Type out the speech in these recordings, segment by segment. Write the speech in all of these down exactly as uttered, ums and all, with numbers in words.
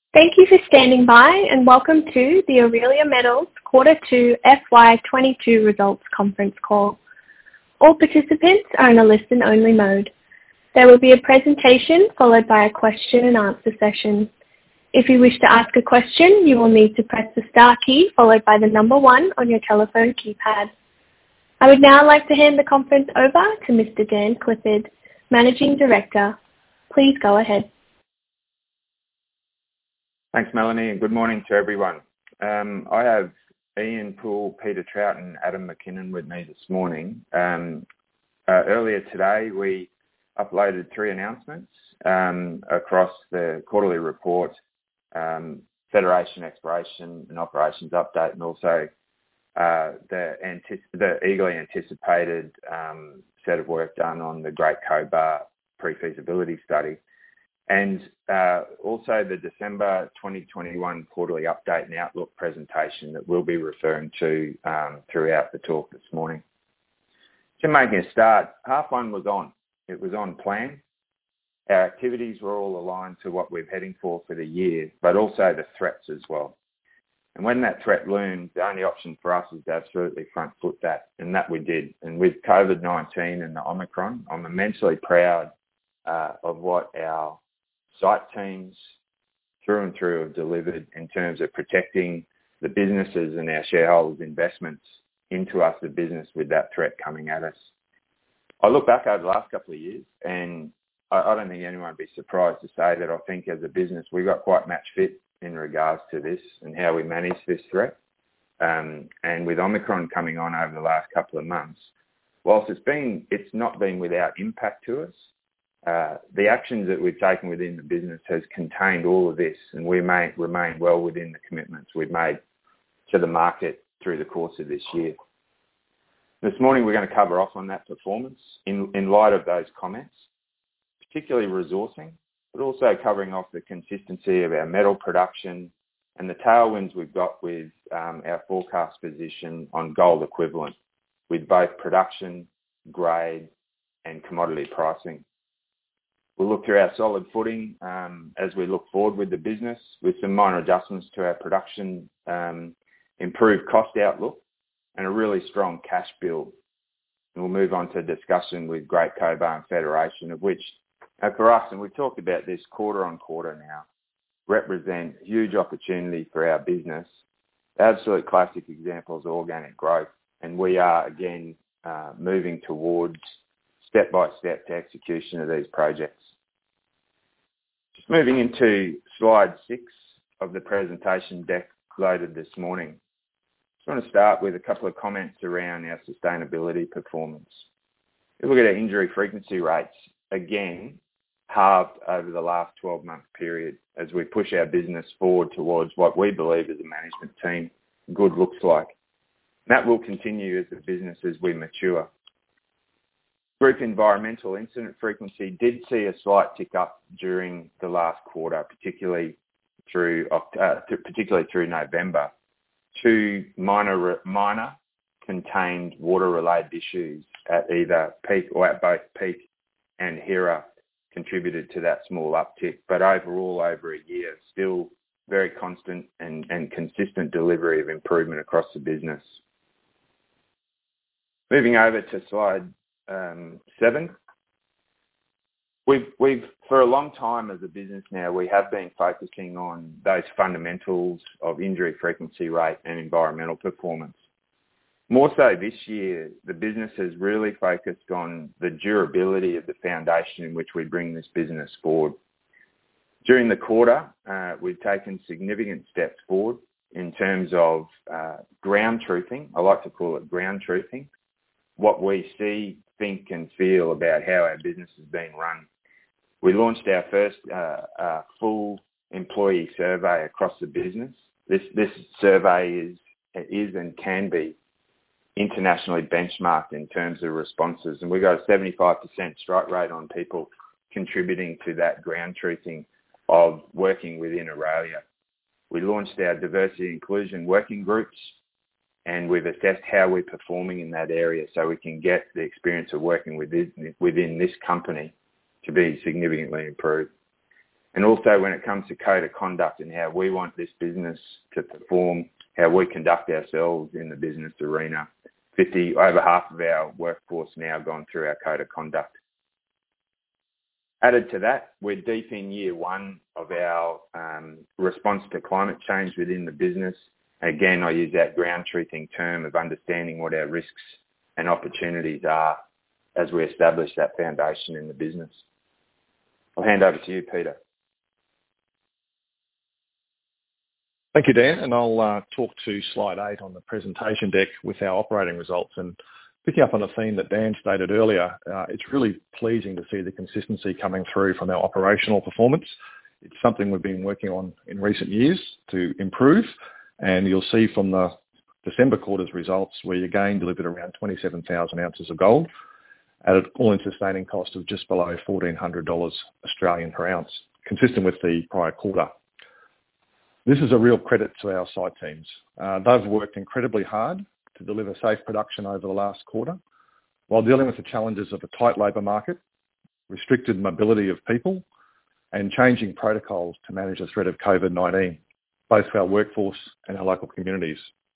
Thank you for standing by, and welcome to the Aurelia Metals Quarter two F Y twenty-two Results Conference Call. All participants are in a listen-only mode. There will be a presentation followed by a question and answer session. If you wish to ask a question, you will need to press the star key followed by the number one on your telephone keypad. I would now like to hand the conference over to Mister Dan Clifford, Managing Director. Please go ahead. Thanks, Melanie, and good morning to everyone. Um, I have Ian Poole, Peter Trout and Adam McKinnon with me this morning. Um, uh, earlier today, we uploaded three announcements um, across the quarterly report, um, Federation Exploration and Operations Update, and also uh, the, antici- the eagerly anticipated um, set of work done on the Great Cobar pre-feasibility study. And uh, also the December twenty twenty-one quarterly update and outlook presentation that we'll be referring to um, throughout the talk this morning. To making a start, half one was on. It was on plan. Our activities were all aligned to what we're heading for for the year, but also the threats as well. And when that threat loomed, the only option for us is to absolutely front foot that, and that we did. And with COVID nineteen and the Omicron, I'm immensely proud uh, of what our site teams through and through have delivered in terms of protecting the businesses and our shareholders' investments into us, the business, with that threat coming at us. I look back over the last couple of years and I, I don't think anyone would be surprised to say that I think as a business we got quite match fit in regards to this and how we manage this threat. Um, and with Omicron coming on over the last couple of months, whilst it's been, it's not been without impact to us, Uh, the actions that we've taken within the business has contained all of this, and we may remain well within the commitments we've made to the market through the course of this year. This morning we're going to cover off on that performance in, in light of those comments, particularly resourcing, but also covering off the consistency of our metal production and the tailwinds we've got with um, our forecast position on gold equivalent, with both production, grade and commodity pricing. We'll look through our solid footing um, as we look forward with the business, with some minor adjustments to our production, um, improved cost outlook, and a really strong cash build. And we'll move on to a discussion with Great Cobar and Federation, of which, uh, for us, and we've talked about this quarter on quarter now, represent huge opportunity for our business. Absolute classic examples of organic growth, and we are again uh, moving towards step by step to execution of these projects. Just moving into slide six of the presentation deck loaded this morning. Just want to start with a couple of comments around our sustainability performance. If we look at our injury frequency rates, again, halved over the last twelve month period as we push our business forward towards what we believe as a management team good looks like. And that will continue as a business as we mature. Group environmental incident frequency did see a slight tick up during the last quarter, particularly through uh, particularly through November. Two minor minor contained water-related issues at either Peak or at both Peak and Hera contributed to that small uptick. But overall, over a year, still very constant and, and consistent delivery of improvement across the business. Moving over to slide Um, seven. We've, we've, for a long time as a business now, we have been focusing on those fundamentals of injury frequency rate and environmental performance. More so this year, the business has really focused on the durability of the foundation in which we bring this business forward. During the quarter, uh, we've taken significant steps forward in terms of uh, ground truthing. I like to call it ground truthing. What we see, think and feel about how our business is being run. We launched our first uh, uh, full employee survey across the business. This this survey is is and can be internationally benchmarked in terms of responses, and we got a seventy-five percent strike rate on people contributing to that ground truthing of working within Aurelia. We launched our diversity inclusion working groups, and we've assessed how we're performing in that area so we can get the experience of working within, within this company to be significantly improved. And also when it comes to code of conduct and how we want this business to perform, how we conduct ourselves in the business arena. fifty, over half of our workforce now gone through our code of conduct. Added to that, we're deep in year one of our um, response to climate change within the business. Again, I use that ground truthing term of understanding what our risks and opportunities are as we establish that foundation in the business. I'll hand over to you, Peter. Thank you, Dan, and I'll uh, talk to slide eight on the presentation deck with our operating results. And picking up on a theme that Dan stated earlier, uh, it's really pleasing to see the consistency coming through from our operational performance. It's something we've been working on in recent years to improve, and you'll see from the December quarter's results we again delivered around twenty-seven thousand ounces of gold at an all-in sustaining cost of just below fourteen hundred dollars Australian per ounce, consistent with the prior quarter. This is a real credit to our site teams. Uh, they've worked incredibly hard to deliver safe production over the last quarter, while dealing with the challenges of a tight labour market, restricted mobility of people, and changing protocols to manage the threat of COVID nineteen, both for our workforce and our local communities.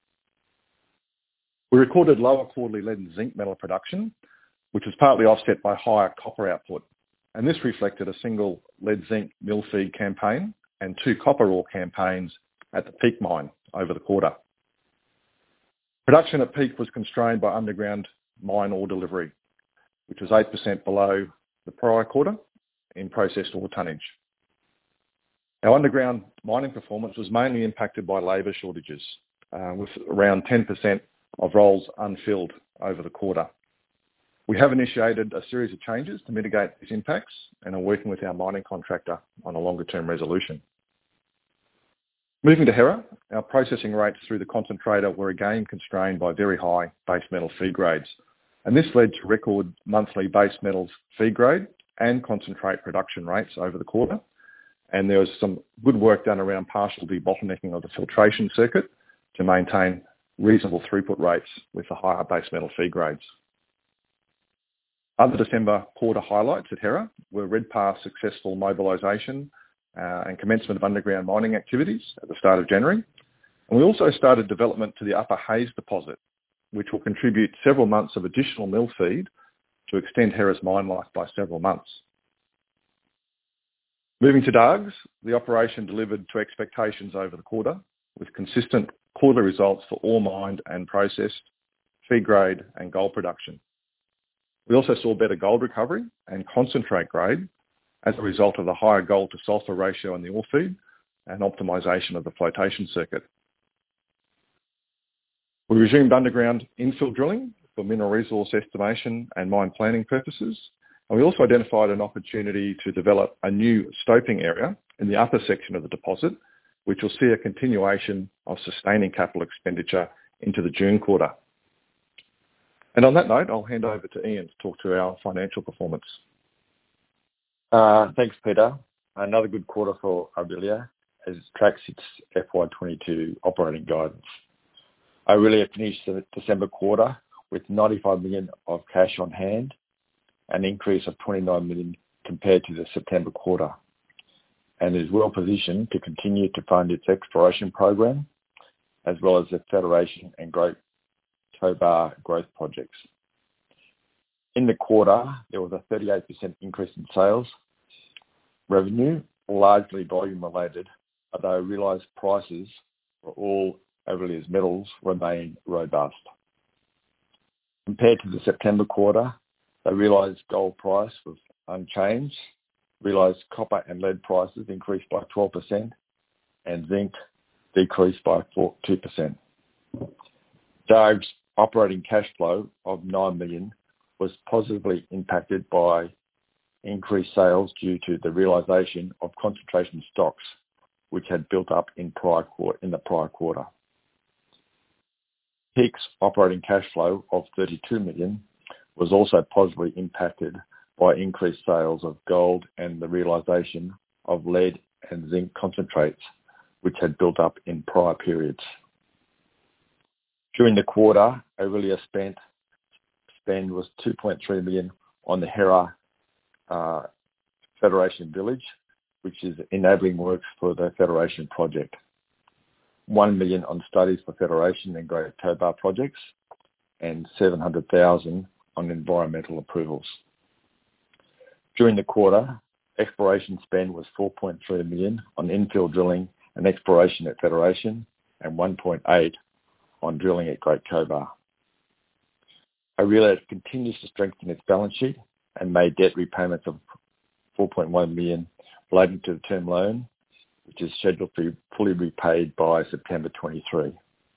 We recorded lower quarterly lead and zinc metal production, which was partly offset by higher copper output, and this reflected a single lead zinc mill feed campaign and two copper ore campaigns at the Peak mine over the quarter. Production at Peak was constrained by underground mine ore delivery, which was eight percent below the prior quarter in processed ore tonnage. Our underground mining performance was mainly impacted by labour shortages, uh, with around ten percent of roles unfilled over the quarter. We have initiated a series of changes to mitigate these impacts and are working with our mining contractor on a longer-term resolution. Moving to Hera, our processing rates through the concentrator were again constrained by very high base metal feed grades, and this led to record monthly base metals feed grade and concentrate production rates over the quarter, and there was some good work done around partial debottlenecking of the filtration circuit to maintain reasonable throughput rates with the higher base metal feed grades. Other December quarter highlights at Hera were Redpath's successful mobilisation uh, and commencement of underground mining activities at the start of January. And we also started development to the Upper Hayes deposit, which will contribute several months of additional mill feed to extend Hera's mine life by several months. Moving to Dargues, the operation delivered to expectations over the quarter, with consistent quarterly results for ore mined and processed, feed grade and gold production. We also saw better gold recovery and concentrate grade as a result of the higher gold to sulphur ratio in the ore feed and optimisation of the flotation circuit. We resumed underground infill drilling for mineral resource estimation and mine planning purposes, and we also identified an opportunity to develop a new stoping area in the upper section of the deposit, which will see a continuation of sustaining capital expenditure into the June quarter. And on that note, I'll hand over to Ian to talk to our financial performance. Uh, thanks, Peter. Another good quarter for Aurelia as it tracks its F Y twenty-two operating guidance. Aurelia finished the December quarter with ninety-five million of cash on hand, an increase of twenty-nine million compared to the September quarter, and is well positioned to continue to fund its exploration program, as well as the Federation and Great Cobar growth projects. In the quarter, there was a thirty-eight percent increase in sales revenue, largely volume related, although realised prices for all Aurelia's metals remain robust. Compared to the September quarter, the realised gold price was unchanged. Realised copper and lead prices increased by twelve percent and zinc decreased by two percent. Dargues' operating cash flow of nine million was positively impacted by increased sales due to the realisation of concentration stocks, which had built up in prior quarter, in the prior quarter. Peak's operating cash flow of thirty-two million was also positively impacted by increased sales of gold and the realisation of lead and zinc concentrates, which had built up in prior periods. During the quarter, Aurelia spent spend was two point three million on the Hera uh, Federation Village, which is enabling works for the Federation project. one million dollars on studies for Federation and Great Cobar projects, and seven hundred thousand dollars on environmental approvals. During the quarter, exploration spend was four point three million dollars on infill drilling and exploration at Federation, and one point eight on drilling at Great Cobar. Aurelia continues to strengthen its balance sheet and made debt repayments of four point one million dollars relating to the term loan, which is scheduled to be fully repaid by September twenty-three.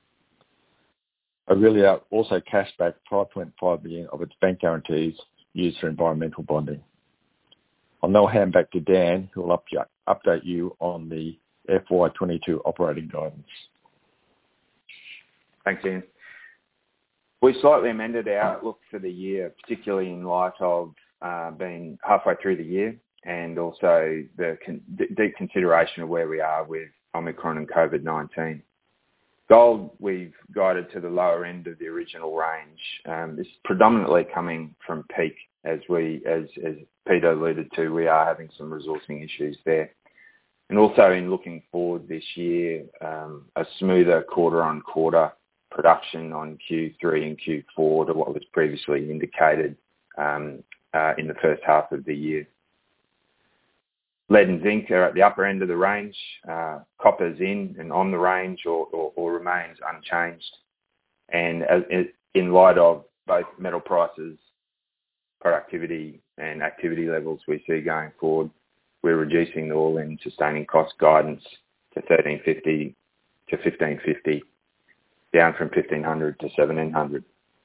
Aurelia also cashed back five point five million dollars of its bank guarantees used for environmental bonding. I'll now hand back to Dan, who will update you on the F Y twenty-two operating guidance. Thanks, Ian. We slightly amended our outlook for the year, particularly in light of uh, being halfway through the year and also the con- deep consideration of where we are with Omicron and COVID nineteen. Gold, we've guided to the lower end of the original range. Um, this is predominantly coming from Peak, as we, as, as Peter alluded to, we are having some resourcing issues there. And also in looking forward this year, um, a smoother quarter-on-quarter production on Q three and Q four to what was previously indicated um, uh, in the first half of the year. Lead and zinc are at the upper end of the range. Uh, copper's in and on the range or, or, or remains unchanged. And as, in light of both metal prices, productivity and activity levels we see going forward, we're reducing the all-in sustaining cost guidance to thirteen fifty to fifteen fifty, down from fifteen hundred to seventeen hundred.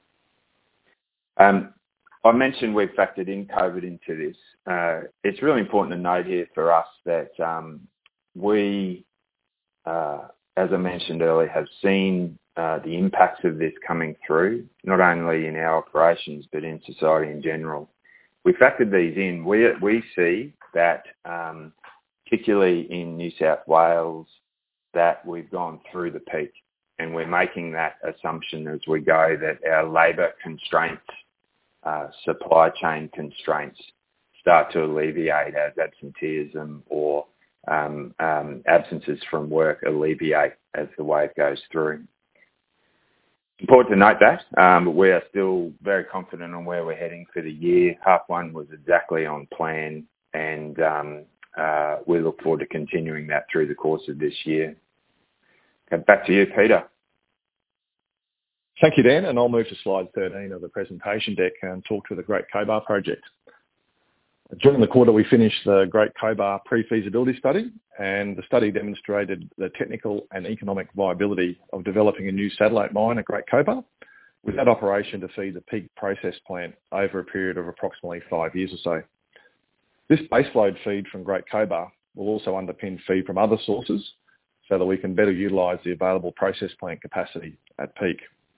Um, I mentioned we've factored in COVID into this. Uh, it's really important to note here for us that um, we, uh, as I mentioned earlier, have seen uh, the impacts of this coming through, not only in our operations, but in society in general. We factored these in. We, we see that, um, particularly in New South Wales, that we've gone through the peak, and we're making that assumption as we go that our labour constraints, uh, supply chain constraints start to alleviate as absenteeism or um, um, absences from work alleviate as the wave goes through. Important to note that, um, but we are still very confident on where we're heading for the year. Half one was exactly on plan, and um, uh, we look forward to continuing that through the course of this year. Okay, back to you, Peter. Thank you, Dan, and I'll move to slide thirteen of the presentation deck and talk to the Great Cobar project. During the quarter, we finished the Great Cobar pre-feasibility study, and the study demonstrated the technical and economic viability of developing a new satellite mine at Great Cobar, with that operation to feed the Peak process plant over a period of approximately five years or so. This baseload feed from Great Cobar will also underpin feed from other sources so that we can better utilise the available process plant capacity at Peak.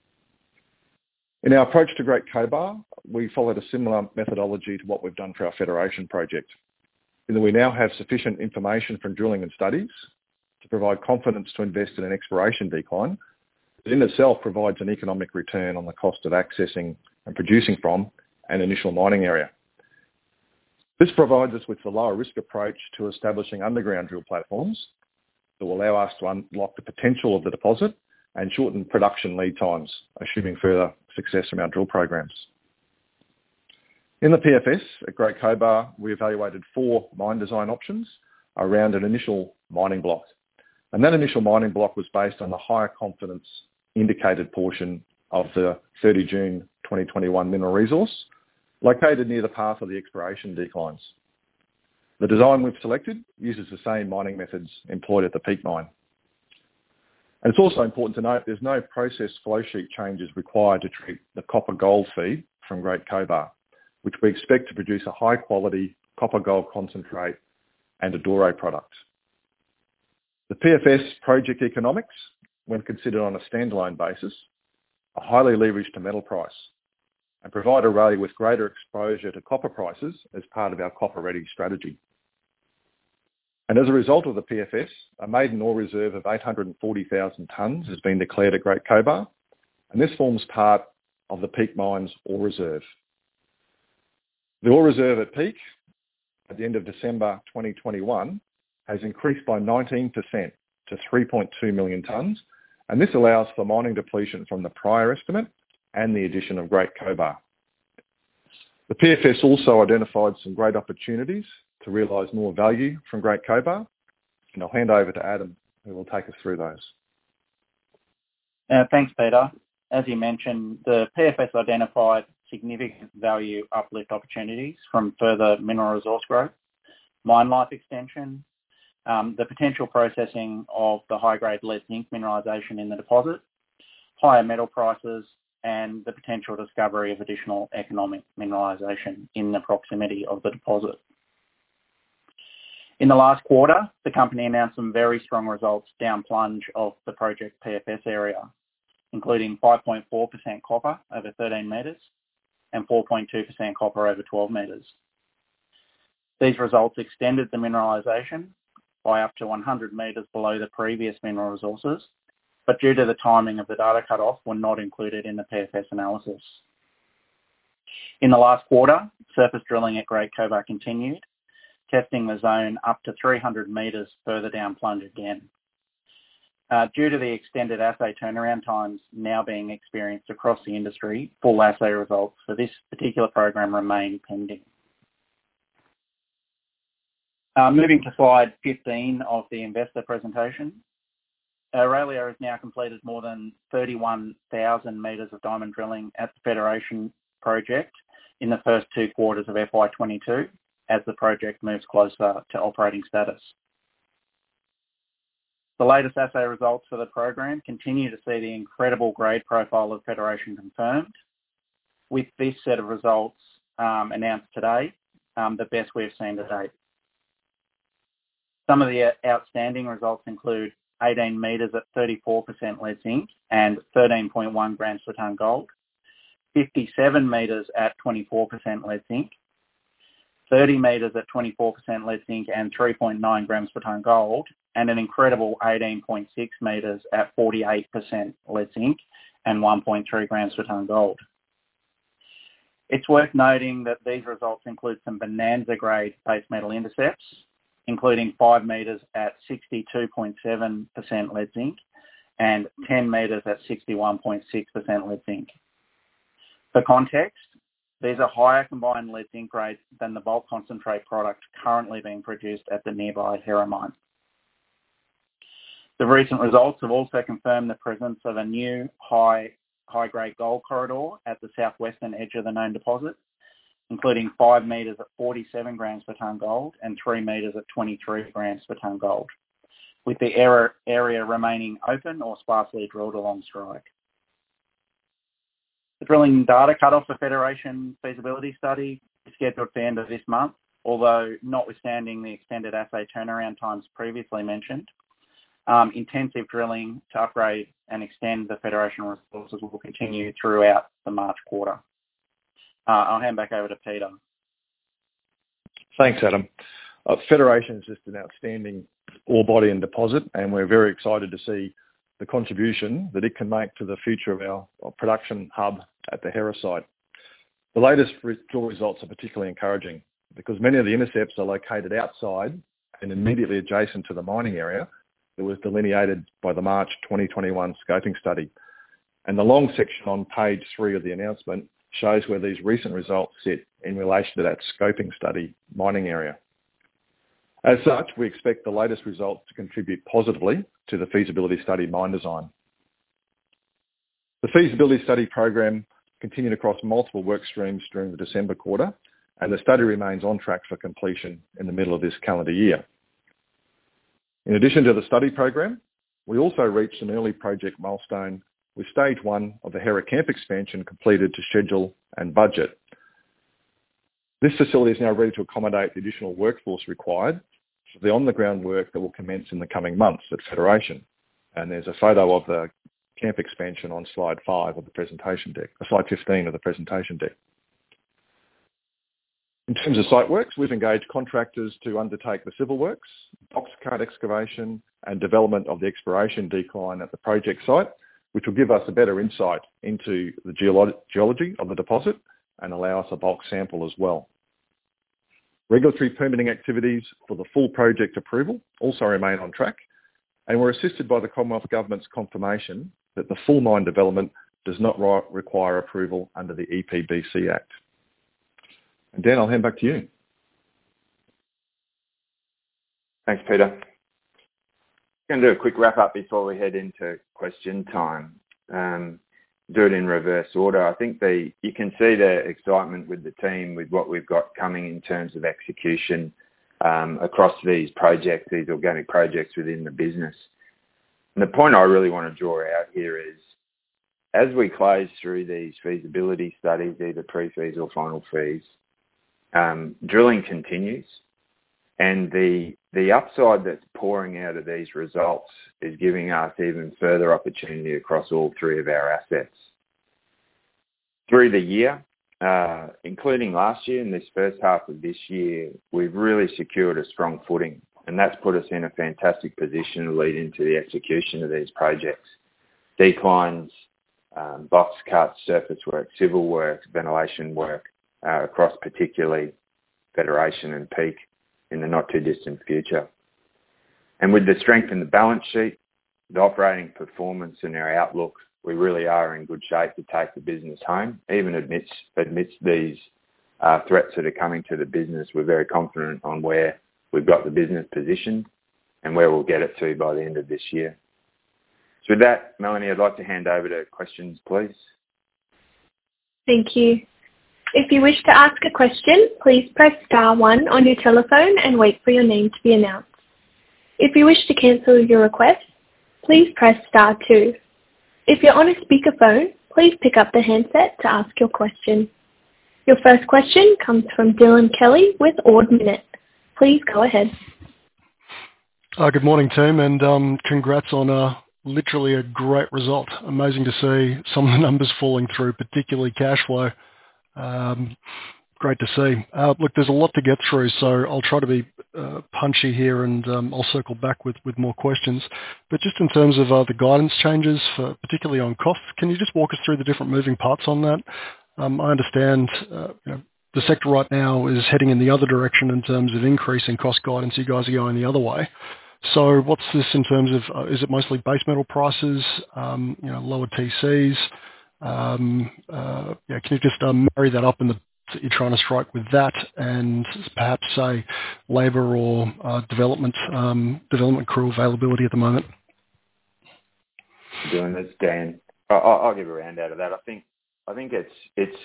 In our approach to Great Cobar, we followed a similar methodology to what we've done for our Federation project, in that we now have sufficient information from drilling and studies to provide confidence to invest in an exploration decline that in itself provides an economic return on the cost of accessing and producing from an initial mining area. This provides us with the lower risk approach to establishing underground drill platforms that will allow us to unlock the potential of the deposit and shorten production lead times, assuming further success from our drill programs. In the P F S at Great Cobar, we evaluated four mine design options around an initial mining block. And that initial mining block was based on the higher confidence indicated portion of the thirty June twenty twenty-one mineral resource, located near the path of the exploration declines. The design we've selected uses the same mining methods employed at the Peak mine. And it's also important to note there's no process flow sheet changes required to treat the copper gold feed from Great Cobar, which we expect to produce a high quality copper gold concentrate and a doré product. The P F S project economics, when considered on a standalone basis, are highly leveraged to metal price and provide Aurelia with greater exposure to copper prices as part of our copper ready strategy. And as a result of the P F S, a maiden ore reserve of eight hundred forty thousand tonnes has been declared at Great Cobar, and this forms part of the Peak Mine's ore reserve. The ore reserve at Peak, at the end of December twenty twenty-one, has increased by nineteen percent to three point two million tonnes, and this allows for mining depletion from the prior estimate and the addition of Great Cobar. The P F S also identified some great opportunities to realise more value from Great Cobar, and I'll hand over to Adam, who will take us through those. Uh, thanks, Peter. As you mentioned, the P F S identified significant value uplift opportunities from further mineral resource growth, mine life extension, um, the potential processing of the high-grade lead zinc mineralisation in the deposit, higher metal prices, and the potential discovery of additional economic mineralisation in the proximity of the deposit. In the last quarter, the company announced some very strong results down plunge of the project P F S area, including five point four percent copper over thirteen metres and four point two percent copper over twelve metres. These results extended the mineralisation by up to one hundred metres below the previous mineral resources, but due to the timing of the data cut-off, were not included in the P F S analysis. In the last quarter, surface drilling at Great Cobar continued, testing the zone up to three hundred metres further down plunge again. Uh, due to the extended assay turnaround times now being experienced across the industry, full assay results for this particular program remain pending. Uh, moving to slide fifteen of the investor presentation. Aurelia has now completed more than thirty-one thousand metres of diamond drilling at the Federation project in the first two quarters of F Y twenty-two as the project moves closer to operating status. The latest assay results for the program continue to see the incredible grade profile of Federation confirmed, with this set of results um, announced today, um, the best we've seen to date. Some of the outstanding results include eighteen metres at thirty-four percent lead zinc and thirteen point one grams per tonne gold, fifty-seven metres at twenty-four percent lead zinc, thirty metres at twenty-four percent lead zinc and three point nine grams per tonne gold, and an incredible eighteen point six metres at forty-eight percent lead zinc and one point three grams per tonne gold. It's worth noting that these results include some bonanza grade base metal intercepts, including five metres at sixty-two point seven percent lead zinc and ten metres at sixty-one point six percent lead zinc. For context, these are higher combined lead zinc grades than the bulk concentrate product currently being produced at the nearby Hera mine. The recent results have also confirmed the presence of a new high, high-grade gold corridor at the southwestern edge of the known deposit, including five metres at forty-seven grams per tonne gold and three metres at twenty-three grams per tonne gold, with the area, area remaining open or sparsely drilled along strike. The drilling data cut-off for Federation feasibility study is scheduled for the end of this month, although notwithstanding the extended assay turnaround times previously mentioned, um, intensive drilling to upgrade and extend the Federation resources will continue throughout the March quarter. Uh, I'll hand back over to Peter. Thanks, Adam. Uh, Federation is just an outstanding ore body and deposit, and we're very excited to see the contribution that it can make to the future of our, our production hub at the Hera site. The latest drill results are particularly encouraging because many of the intercepts are located outside and immediately adjacent to the mining area that was delineated by the March twenty twenty-one scoping study. And the long section on page three of the announcement shows where these recent results sit in relation to that scoping study mining area. As such, we expect the latest results to contribute positively to the feasibility study mine design. The feasibility study program continued across multiple work streams during the December quarter, and the study remains on track for completion in the middle of this calendar year. In addition to the study program, we also reached an early project milestone with stage one of the Hera camp expansion completed to schedule and budget. This facility is now ready to accommodate the additional workforce required for the on-the-ground work that will commence in the coming months at Federation. And there's a photo of the camp expansion on slide five of the presentation deck, uh, slide fifteen of the presentation deck. In terms of site works, we've engaged contractors to undertake the civil works, box cut excavation and development of the exploration decline at the project site, which will give us a better insight into the geolo- geology of the deposit and allow us a bulk sample as well. Regulatory permitting activities for the full project approval also remain on track, and we're assisted by the Commonwealth Government's confirmation that the full mine development does not require approval under the E P B C Act. And Dan, I'll hand back to you. Thanks, Peter. I'm going to do a quick wrap up before we head into question time. Um, do it in reverse order. I think the you can see the excitement with the team with what we've got coming in terms of execution um, across these projects, these organic projects within the business. And the point I really want to draw out here is, as we close through these feasibility studies, either pre-fees or final fees, um, drilling continues, and the the upside that's pouring out of these results is giving us even further opportunity across all three of our assets. Through the year, uh, including last year and this first half of this year, we've really secured a strong footing, and that's put us in a fantastic position to lead into the execution of these projects. Declines, um, box cuts, surface work, civil work, ventilation work, uh, across particularly Federation and Peak in the not too distant future. And with the strength in the balance sheet, the operating performance and our outlook, we really are in good shape to take the business home. Even amidst, amidst these uh, threats that are coming to the business, we're very confident on where we've got the business positioned and where we'll get it to by the end of this year. So with that, Melanie, I'd like to hand over to questions, please. Thank you. If you wish to ask a question, please press star one on your telephone and wait for your name to be announced. If you wish to cancel your request, please press star two. If you're on a speakerphone, please pick up the handset to ask your question. Your first question comes from Dylan Kelly with Ord Minnett. Please go ahead. Uh, good morning, team, and um, congrats on a, literally a great result. Amazing to see some of the numbers falling through, particularly cash flow. Um, great to see. Uh, look, there's a lot to get through, so I'll try to be uh, punchy here, and um, I'll circle back with, with more questions. But just in terms of uh, the guidance changes, for, particularly on costs, can you just walk us through the different moving parts on that? Um, I understand uh, you know, the sector right now is heading in the other direction in terms of increasing cost guidance. You guys are going the other way. So what's this in terms of, uh, is it mostly base metal prices, um, you know, lower T Cs? Um, uh, yeah, can you just um, marry that up in the that you're trying to strike with that, and perhaps say labour or uh, development um, development crew availability at the moment? Doing this, Dan. I'll, I'll give a round out of that. I think I think it's it's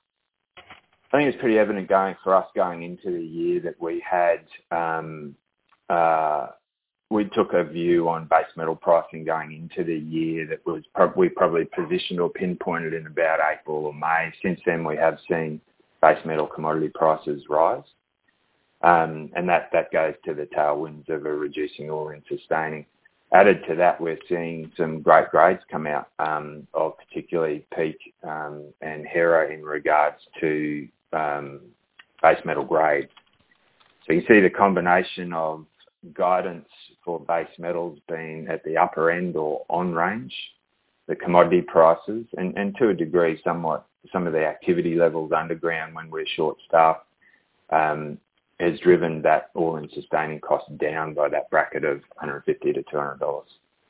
I think it's pretty evident going for us going into the year that we had um, uh, we took a view on base metal pricing going into the year that was pro- we probably positioned or pinpointed in about April or May. Since then, we have seen base metal commodity prices rise. Um, and that, that goes to the tailwinds of a reducing all-in sustaining. Added to that, we're seeing some great grades come out um, of particularly Peak um, and Hera in regards to um, base metal grade. So you see the combination of guidance for base metals being at the upper end or on range, the commodity prices, and, and to a degree somewhat some of the activity levels underground when we're short-staffed um, has driven that all-in sustaining cost down by that bracket of one hundred fifty to two hundred dollars.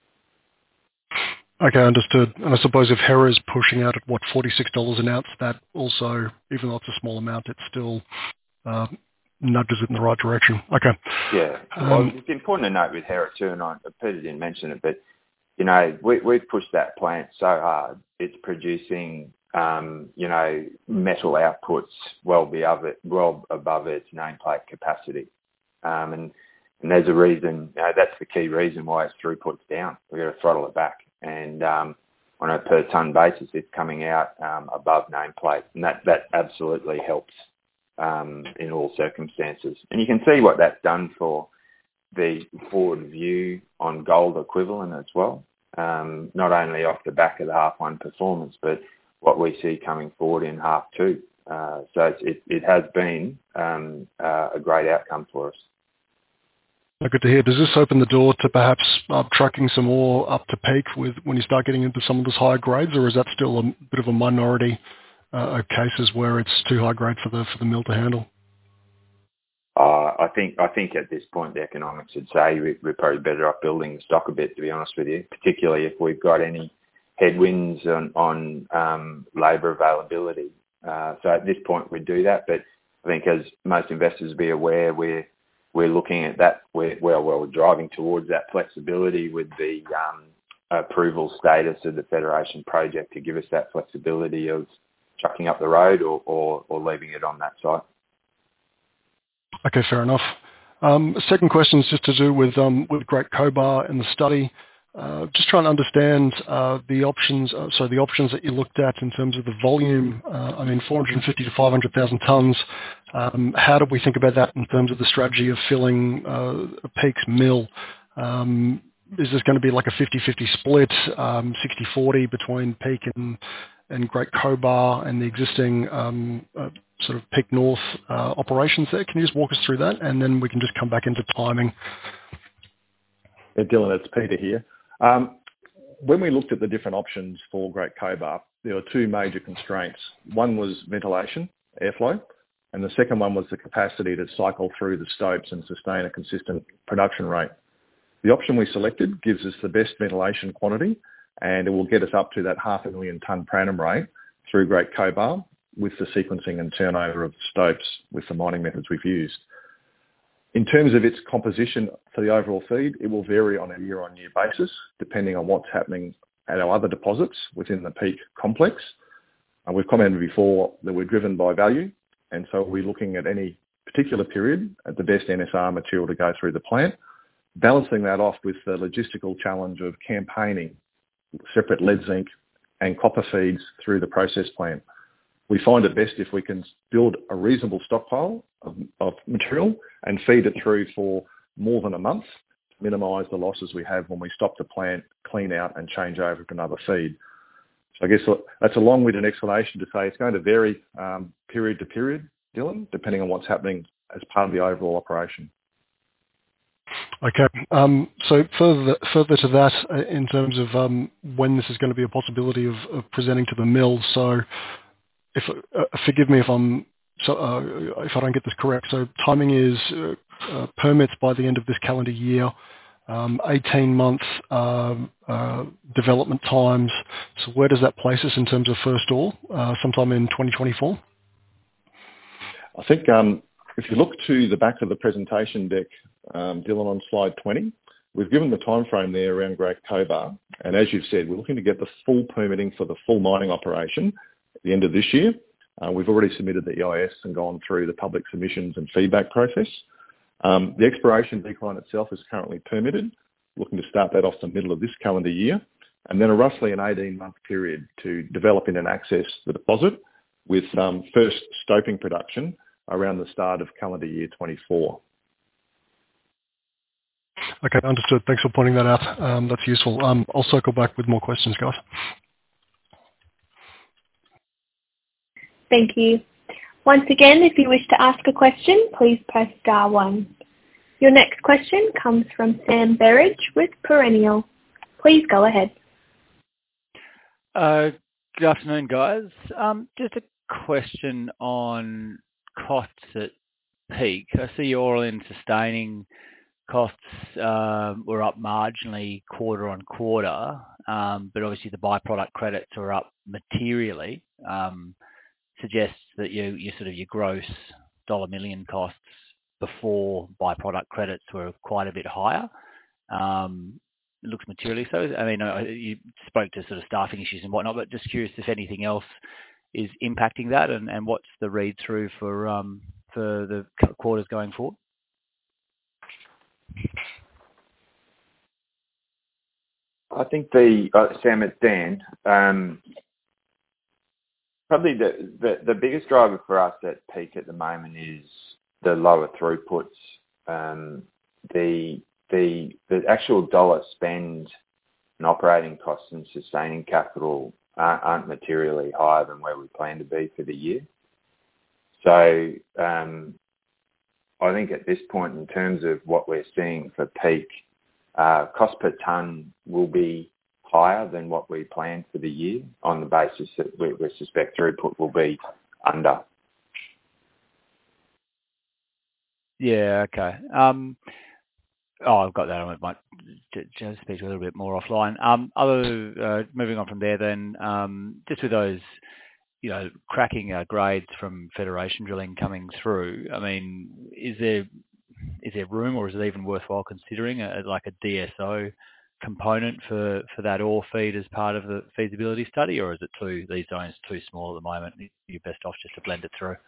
Okay, understood. And I suppose if Hera is pushing out at, what, forty-six dollars an ounce, that also, even though it's a small amount, it still uh, nudges it in the right direction. Okay. Yeah. Um, well, it's important to note with Hera too, and I, Peter didn't mention it, but, you know, we, we've pushed that plant so hard, it's producing, um, you know, metal outputs well above it, well above its nameplate capacity. Um, and, and there's a reason, you know, that's the key reason why its throughput's down. We've got to throttle it back. And um, on a per tonne basis, it's coming out um, above nameplate. And that, that absolutely helps um, in all circumstances. And you can see what that's done for the forward view on gold equivalent as well, um, not only off the back of the half one performance, but what we see coming forward in half two. Uh, so it's, it, it has been um, uh, a great outcome for us. Good to hear. Does this open the door to perhaps uh, trucking some more up to Peak with when you start getting into some of those higher grades, or is that still a bit of a minority uh, of cases where it's too high grade for the for the mill to handle? Uh, I think I think at this point the economics would say we, we're probably better off building the stock a bit, to be honest with you, particularly if we've got any headwinds on, on um, labour availability. Uh, so at this point we'd do that, but I think as most investors will be aware, we're, we're looking at that, we're, well, well, we're driving towards that flexibility with the um, approval status of the Federation project to give us that flexibility of chucking up the road or, or, or leaving it on that site. Okay, fair enough. Um, second question is just to do with um, with Great Cobar and the study. Uh, just trying to understand uh, the options. Uh, so the options that you looked at in terms of the volume. Uh, I mean, four hundred fifty to five hundred thousand tonnes. Um, how do we think about that in terms of the strategy of filling uh, Peak's mill? Um, is this going to be like a fifty-fifty split, um, sixty forty between Peak and and Great Cobar and the existing um, uh, sort of Peak North uh, operations there? Can you just walk us through that, and then we can just come back into timing? Yeah, Dylan, it's Peter here. Um, when we looked at the different options for Great Cobar, there were two major constraints. One was ventilation, airflow, and the second one was the capacity to cycle through the stopes and sustain a consistent production rate. The option we selected gives us the best ventilation quantity, and it will get us up to that half a million tonne per annum rate through Great Cobar with the sequencing and turnover of stopes with the mining methods we've used. In terms of its composition for the overall feed, it will vary on a year-on-year basis, depending on what's happening at our other deposits within the Peak complex. And we've commented before that we're driven by value, and so we're looking at any particular period at the best N S R material to go through the plant, balancing that off with the logistical challenge of campaigning separate lead zinc and copper feeds through the process plant. We find it best if we can build a reasonable stockpile of, of material and feed it through for more than a month to minimise the losses we have when we stop the plant, clean out and change over to another feed. So I guess that's a long-winded explanation to say it's going to vary um, period to period, Dylan, depending on what's happening as part of the overall operation. Okay. Um, so further further to that, uh, in terms of um, when this is going to be a possibility of, of presenting to the mill. So, if uh, forgive me if I'm so uh, if I don't get this correct. So timing is uh, uh, permits by the end of this calendar year, um, eighteen month uh, uh, development times. So where does that place us in terms of first ore? Uh, sometime in twenty twenty-four. I think um, if you look to the back of the presentation deck, um, Dylan, on slide twenty, we've given the time frame there around Great Cobar, and as you've said, we're looking to get the full permitting for the full mining operation at the end of this year. Uh, we've already submitted the E I S and gone through the public submissions and feedback process. Um, the exploration decline itself is currently permitted, looking to start that off the middle of this calendar year, and then a roughly an eighteen month period to develop in and access the deposit with um, first stoping production around the start of calendar year twenty-four. Okay, understood. Thanks for pointing that out. Um, that's useful. Um, I'll circle back with more questions, guys. Thank you. Once again, if you wish to ask a question, please press star one. Your next question comes from Sam Berridge with Perennial. Please go ahead. Uh, good afternoon, guys. Um, just a question on costs at Peak. I see your all-in sustaining costs uh, were up marginally quarter on quarter, um, but obviously the byproduct credits are up materially. Um, suggests that you, you sort of your gross dollar million costs before byproduct credits were quite a bit higher. Um, it looks materially so. I mean, uh, you spoke to sort of staffing issues and whatnot, but just curious if anything else is impacting that, and, and what's the read through for um, for the quarters going forward? I think the uh, Sam, it's Dan. Um, probably the, the the biggest driver for us at Peak at the moment is the lower throughputs. Um, the the the actual dollar spend and operating costs and sustaining capital aren't, aren't materially higher than where we plan to be for the year. So um, I think at this point, in terms of what we're seeing for Peak, uh, cost per tonne will be higher than what we planned for the year on the basis that we, we suspect throughput will be under. Yeah, okay. Um, oh, I've got that. I might j- just speak a little bit more offline. Um, other uh, moving on from there, then um, just with those, you know, cracking uh, grades from Federation drilling coming through. I mean, is there is there room, or is it even worthwhile considering a, like a D S O component for, for that ore feed as part of the feasibility study, or is it too these zones too small at the moment? You're best off just to blend it through.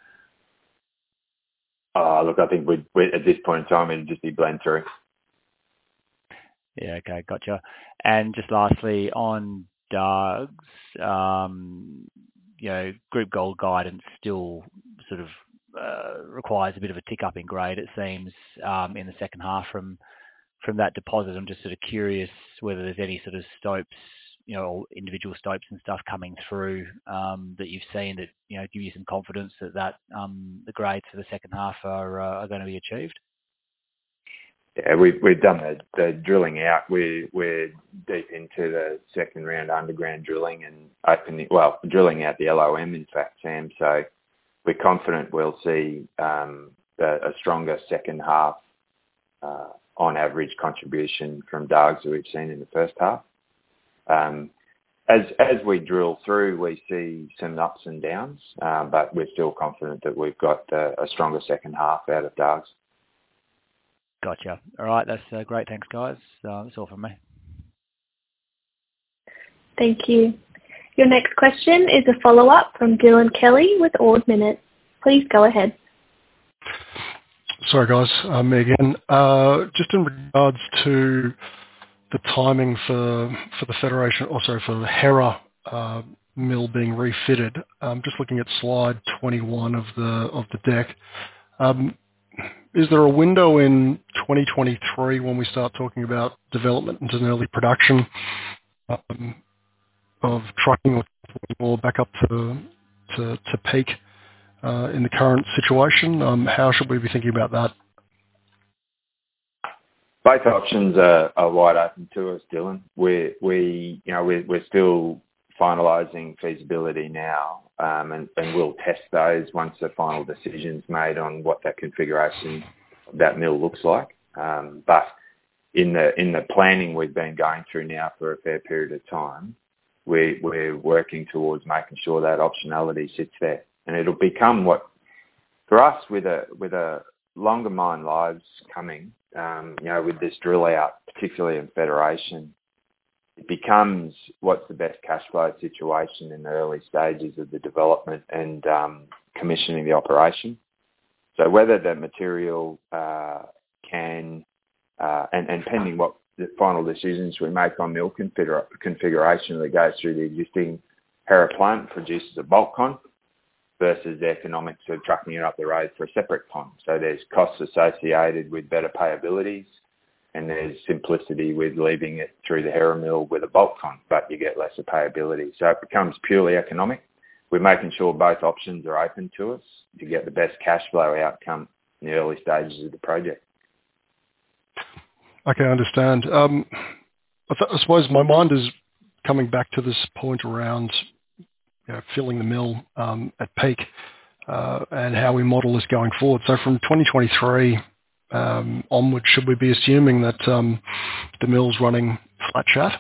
Oh, look, I think we'd, we'd at this point in time it'd just be blend through. Yeah, okay, gotcha. And just lastly, on Dargues, um, you know, group gold guidance still sort of uh, requires a bit of a tick up in grade, it seems, um, in the second half from from that deposit. I'm just sort of curious whether there's any sort of stopes, you know, or individual stopes and stuff coming through um, that you've seen that, you know, give you some confidence that that um, the grades for the second half are uh, are going to be achieved. Yeah, we've we've done the, the drilling out. We we're deep into the second round underground drilling and opening, well, drilling out the L O M in fact, Sam. So we're confident we'll see um, a, a stronger second half uh, on average contribution from Dargues that we've seen in the first half. Um, as as we drill through, we see some ups and downs, uh, but we're still confident that we've got uh, a stronger second half out of Dargues. Gotcha. All right, that's uh, great. Thanks, guys. Uh, that's all from me. Thank you. Your next question is a follow-up from Dylan Kelly with Ord Minnett. Please go ahead. Sorry, guys. Uh, me again. Uh, just in regards to the timing for for the Federation, or sorry, for the Hera uh, mill being refitted. Um, just looking at slide twenty-one of the of the deck. Um, Is there a window in twenty twenty-three when we start talking about development into an early production um, of trucking or, or back up to to, to peak uh, in the current situation? Um, how should we be thinking about that? Both options are, are wide open to us, Dylan. We we you know we're, we're still finalising feasibility now, um, and, and we'll test those once the final decision's made on what that configuration of that mill looks like. Um, but in the in the planning we've been going through now for a fair period of time, we, we're working towards making sure that optionality sits there, and it'll become what for us with a with a longer mine lives coming. Um, you know, with this drill out, particularly in Federation, it becomes what's the best cash flow situation in the early stages of the development and um, commissioning the operation. So whether the material uh, can, uh, and, and pending what the final decisions we make on mill configura- configuration that goes through the existing Hera plant and produces a bulk con versus the economics of trucking it up the road for a separate con. So there's costs associated with better payabilities, and there's simplicity with leaving it through the Hera mill with a bulk con, but you get lesser payability. So it becomes purely economic. We're making sure both options are open to us to get the best cash flow outcome in the early stages of the project. Okay, I understand. Um, I, th- I suppose my mind is coming back to this point around you know, filling the mill um, at peak uh, and how we model this going forward. So from twenty twenty-three um, onward, should we be assuming that um, the mill's running flat chat?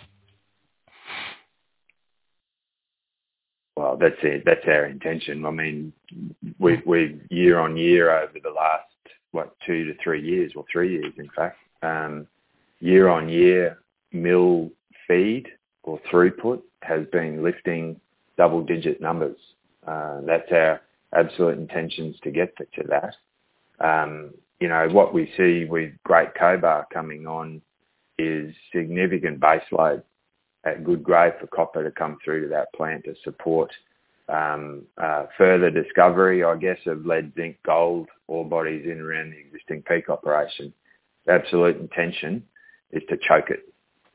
Well, that's it. That's our intention. I mean, we we year on year over the last what two to three years, or three years in fact, um, year on year mill feed or throughput has been lifting double digit numbers. Uh, that's our absolute intentions to get to, to that. Um, you know, what we see with Great Cobar coming on is significant baseload at good grade for copper to come through to that plant to support um, uh, further discovery, I guess, of lead, zinc, gold ore bodies in and around the existing peak operation. The absolute intention is to choke it.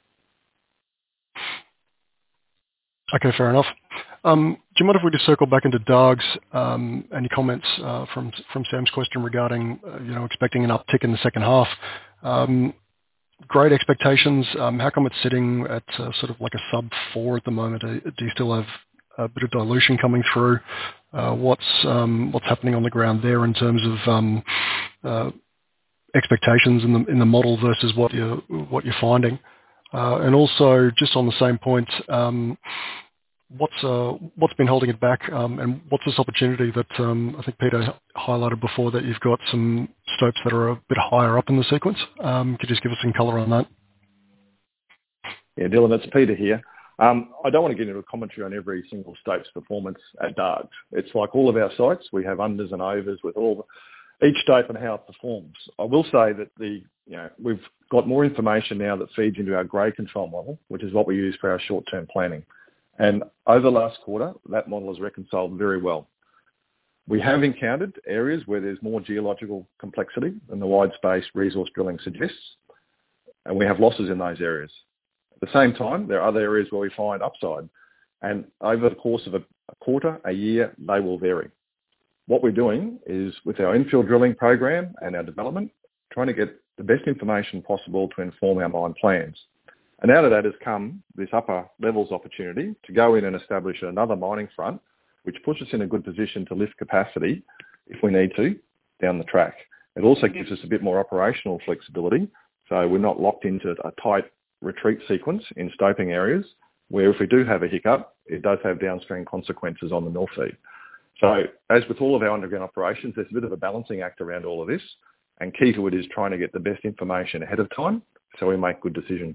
Okay, fair enough. Um, do you mind if we just circle back into Dargues? Um, any comments uh, from from Sam's question regarding, uh, you know, expecting an uptick in the second half? Um, great expectations. Um, how come it's sitting at uh, sort of like a sub four at the moment? Uh, do you still have a bit of dilution coming through? Uh, what's um, what's happening on the ground there in terms of um, uh, expectations in the in the model versus what you're what you're finding? Uh, and also, just on the same point, um, what's uh, what's been holding it back, um, and what's this opportunity that um, I think Peter highlighted before, that you've got some stopes that are a bit higher up in the sequence? Um, could you just give us some colour on that? Yeah, Dylan, it's Peter here. Um, I don't want to get into a commentary on every single stope's performance at Dargues. It's like all of our sites. We have unders and overs with all the, each stope and how it performs. I will say that the you know we've got more information now that feeds into our grade control model, which is what we use for our short-term planning. And over the last quarter, that model has reconciled very well. We have encountered areas where there's more geological complexity than the wide-space resource drilling suggests, and we have losses in those areas. At the same time, there are other areas where we find upside, and over the course of a, a quarter, a year, they will vary. What we're doing is, with our infill drilling program and our development, trying to get the best information possible to inform our mine plans. And out of that has come this upper levels opportunity to go in and establish another mining front, which puts us in a good position to lift capacity, if we need to, down the track. It also gives us a bit more operational flexibility, so we're not locked into a tight retreat sequence in stoping areas, where if we do have a hiccup, it does have downstream consequences on the mill feed. So as with all of our underground operations, there's a bit of a balancing act around all of this, and key to it is trying to get the best information ahead of time so we make good decisions.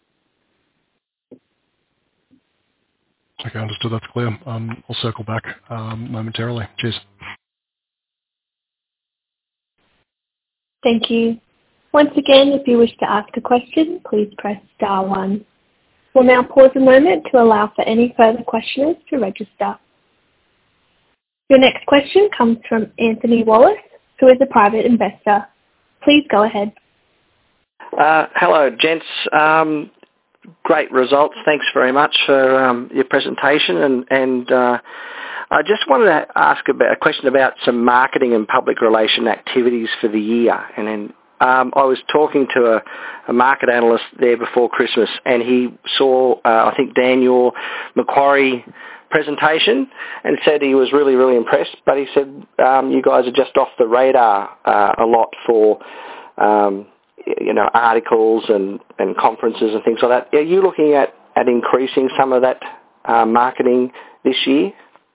Okay, understood. That's clear. Um, I'll circle back um, momentarily. Cheers. Thank you. Once again, if you wish to ask a question, please press star one. We'll now pause a moment to allow for any further questioners to register. Your next question comes from Anthony Wallace, who is a private investor. Please go ahead. Uh, hello, gents. Um, great results. Thanks very much for um, your presentation. And, and uh, I just wanted to ask about a question about some marketing and public relation activities for the year. And then um, I was talking to a, a market analyst there before Christmas, and he saw, uh, I think, Dan, your Macquarie presentation, and said he was really, really impressed. But he said um, you guys are just off the radar uh, a lot for um, you know, articles and, and conferences and things like that. Are you looking at, at increasing some of that uh, marketing this year?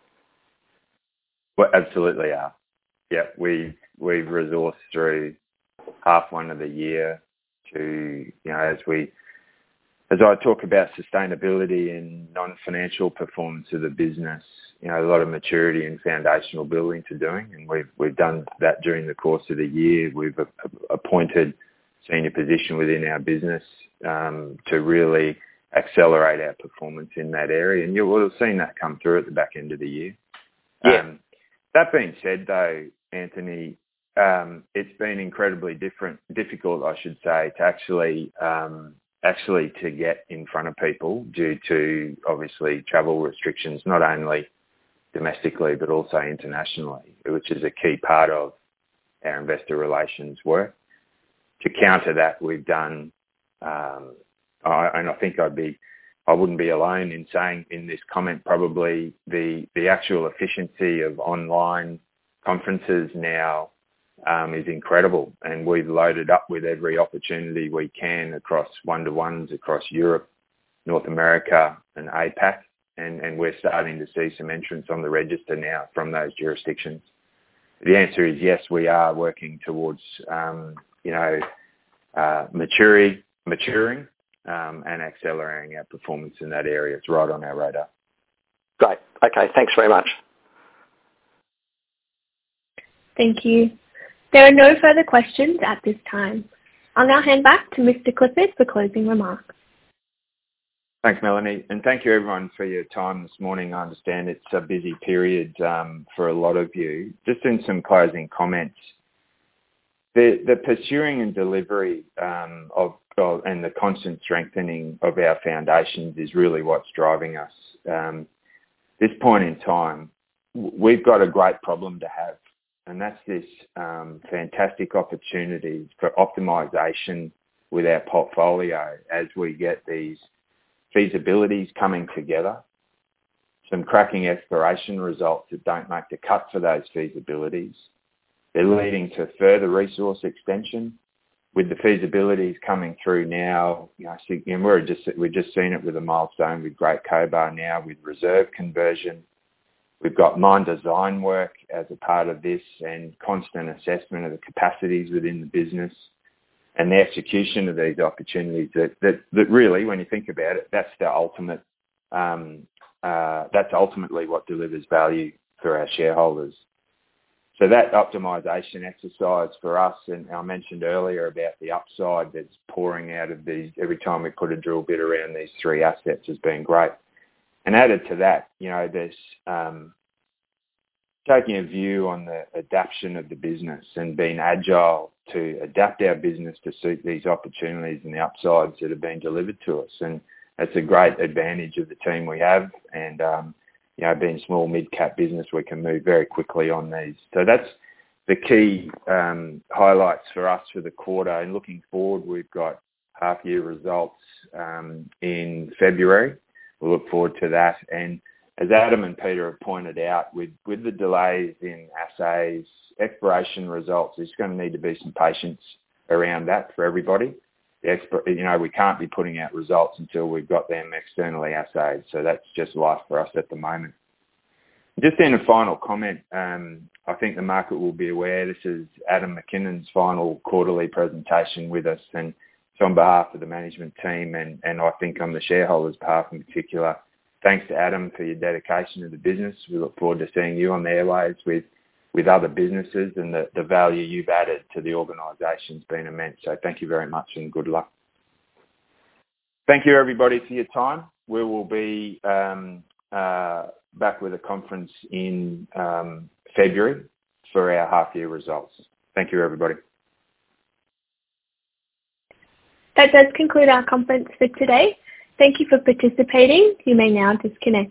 Well, absolutely are. Yeah, we we've resourced through half one of the year to, you know, as we as I talk about sustainability and non-financial performance of the business, you know, a lot of maturity and foundational building to doing, and we've we've done that during the course of the year. We've a, a, appointed senior position within our business um, to really accelerate our performance in that area, and you will have seen that come through at the back end of the year. Yeah. Um, that being said, though, Anthony, um, it's been incredibly different, difficult, I should say, to actually um, actually to get in front of people due to obviously travel restrictions, not only domestically but also internationally, which is a key part of our investor relations work. To counter that, we've done, um, I, and I think I'd be, I wouldn't be alone in saying in this comment, probably the, the actual efficiency of online conferences now um, is incredible. And we've loaded up with every opportunity we can across one-to-ones across Europe, North America and APAC. And, and we're starting to see some entrance on the register now from those jurisdictions. The answer is yes, we are working towards, um, you know, uh, maturing, maturing um, and accelerating our performance in that area. It's right on our radar. Great. Okay, thanks very much. Thank you. There are no further questions at this time. I'll now hand back to Mister Clifford for closing remarks. Thanks, Melanie, and thank you everyone for your time this morning. I understand it's a busy period um, for a lot of you. Just in some closing comments, the, the pursuing and delivery um, of, of and the constant strengthening of our foundations is really what's driving us. Um, this point in time, we've got a great problem to have, and that's this um, fantastic opportunity for optimisation with our portfolio as we get these feasibilities coming together, some cracking exploration results that don't make the cut for those feasibilities. They're leading to further resource extension, with the feasibilities coming through now, you know, and we're just, we've just seen it with a milestone with Great Cobar now with reserve conversion. We've got mine design work as a part of this and constant assessment of the capacities within the business and the execution of these opportunities that, that, that really, when you think about it, that's the ultimate, um, uh, that's ultimately what delivers value for our shareholders. So that optimisation exercise for us, and I mentioned earlier about the upside that's pouring out of these every time we put a drill bit around these three assets has been great. And added to that, you know, there's um, taking a view on the adaptation of the business and being agile to adapt our business to suit these opportunities and the upsides that have been delivered to us. And that's a great advantage of the team we have. And, um, you know, being small, mid-cap business, we can move very quickly on these. So that's the key um, highlights for us for the quarter. And looking forward, we've got half-year results um, in February. We'll look forward to that. And as Adam and Peter have pointed out, with, with the delays in assays, exploration results, there's going to need to be some patience around that for everybody. The expo- you know, we can't be putting out results until we've got them externally assayed. So that's just life for us at the moment. Just in a final comment, um, I think the market will be aware this is Adam McKinnon's final quarterly presentation with us. And so on behalf of the management team and, and I think on the shareholders' behalf in particular, thanks to Adam for your dedication to the business. We look forward to seeing you on the airwaves with, with other businesses, and the, the value you've added to the organisation has been immense. So thank you very much and good luck. Thank you, everybody, for your time. We will be um, uh, back with a conference in um, February for our half-year results. Thank you, everybody. That does conclude our conference for today. Thank you for participating. You may now disconnect.